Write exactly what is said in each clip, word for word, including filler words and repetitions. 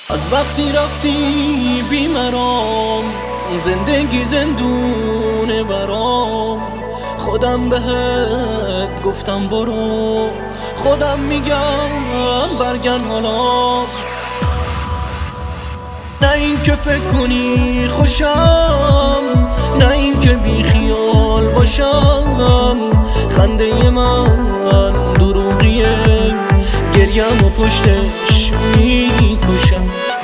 از وقتی رفتی بیمرام، زندگی زندونه برام. خودم بهت گفتم برو، خودم میگم برگرد حالا. نه این که فکر کنی خوشم، نه این که بی خیال باشم. خنده من دروغیه، گریم و پشتش میکشم.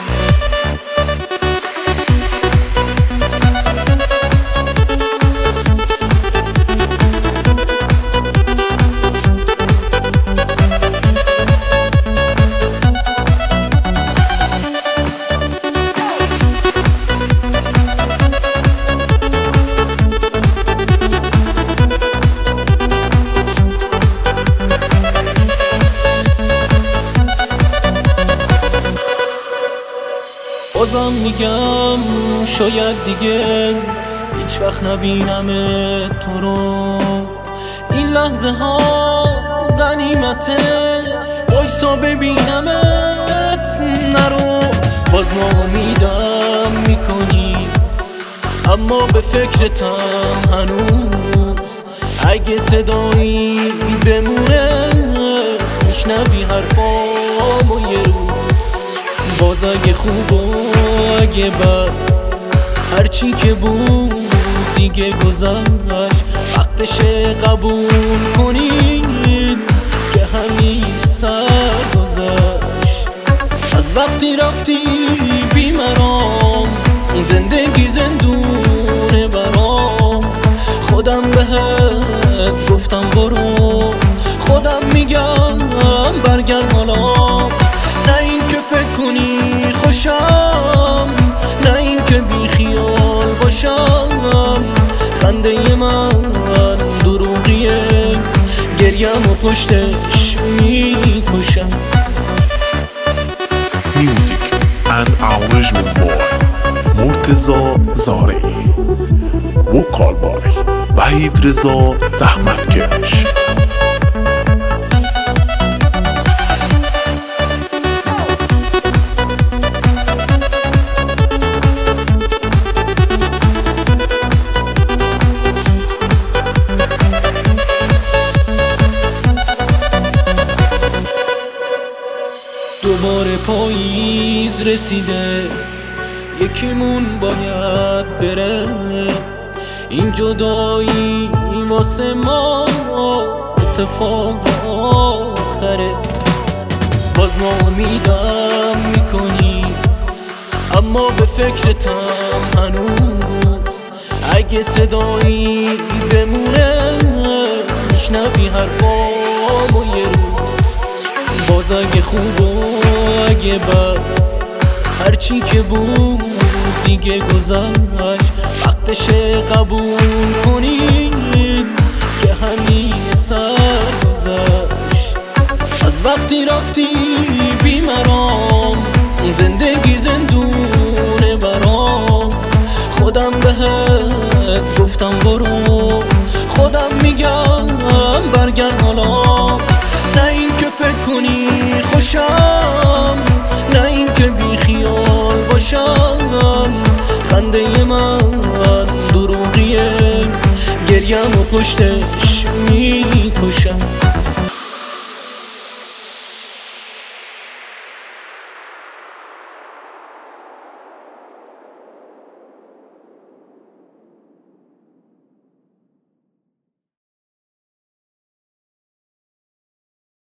بازم میگم شاید دیگه هیچ وقت نبینم تو رو. این لحظه ها غنیمته، وایسا ببینمت نرو. باز ناامیدم میکنی اما به فکرتم هنوز. اگه صدایی بمونه میشنوی حرفامو یه روز. باز اگه خوب و اگه بد، هرچی که بود دیگه گذشت. وقتشه قبول کنیم که همین سر گذشت. از وقتی رفتی بیمرام، زندگی زندونه برام. خودم بهت گفتم برو، خودم میگم برگرد حالا. نه این که فکر کنی خوشم، نه این که بی خیال باشم. خنده من دروغیه، گریم و پشتش میکشم. Music and arrangement by مرتضی زارعی. وکال بای وحید رضا زحمتکش. دوباره پاییز رسیده، یکیمون باید بره. این جدایی واسه ما اتفاق آخره. باز ناامیدم میکنی اما به فکرتم هنوز. اگه صدایی بمونه میشنوی حرفامو یه روز. باز اگه خوب و اگه بد، هرچی که بود دیگه گذشت. وقتشه قبول کنیم که همین سر گذشت. از وقتی رفتی بیمرام، زندگی زندونه برام. خودم بهت گفتم برو، خودم میگم برگرد حالا. نه این که فکر کنی خوشم، نه این که بی خیال باشم. خنده من دروغیه، گریم و پشتش میکشم.